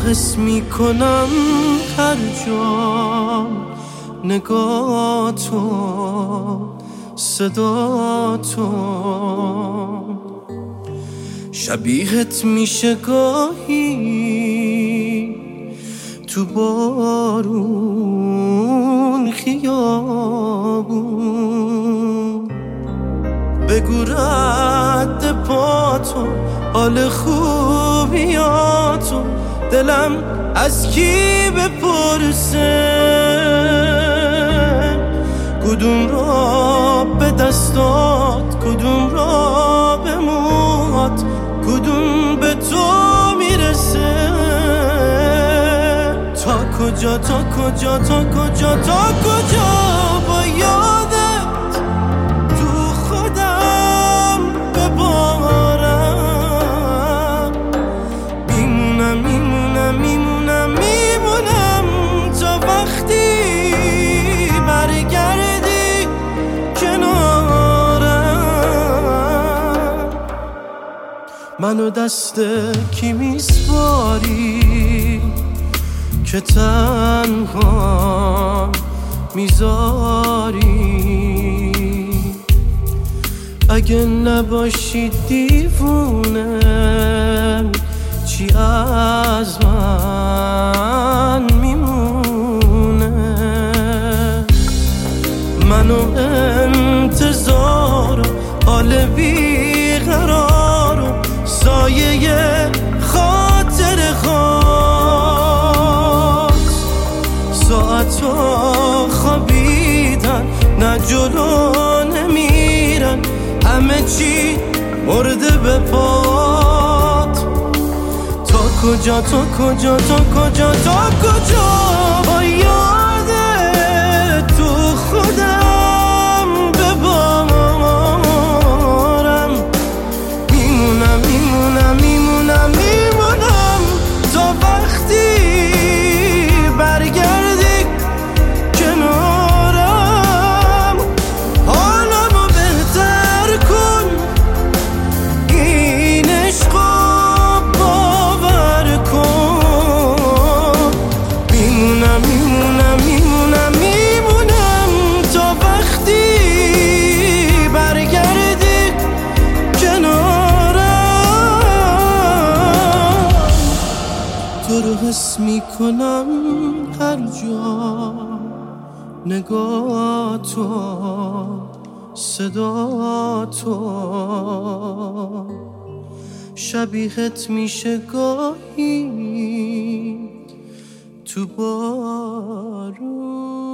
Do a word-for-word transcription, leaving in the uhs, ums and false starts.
حس میکنم هر جا نگاه تو، صدا تو، شبیهت میشه گاهی تو بارون خیابون. بگو رد پا تو، حال خوبیاتو، دلم از کی بپرسه؟ کدوم را به دستات، کدوم را به موهات، کدوم به تو میرسه؟ تا کجا تا کجا تا کجا تا کجا با یادت تو خودم ببارم؟ میمونم میمونم میمونم میمونم تا وقتی برگردی کنارم. منو دست کی میسپاری که تنها میذاری؟ اگه نباشی دیوونه چی از من میمونه؟ منو انتظار و حال بیقرار و سایه خاطر خواد، ساعتا خوابیدن نه جلو نمیرن، همه چی مرده به پات. تا کجا تا کجا تا کجا تا کجا با یادت تو خودم ببارم؟ میمونم میمونم میمونم میمونم تا وقتی برگردی کنارم. حالمو بهتر کن، این عشقو باور کن. میمونم میمونم میمونم میمونم تا وقتی برگردی کنارم. تو رو حس میکنم هر جا نگاه تو، صدا تو، شبیهت میشه گاهی تو بارون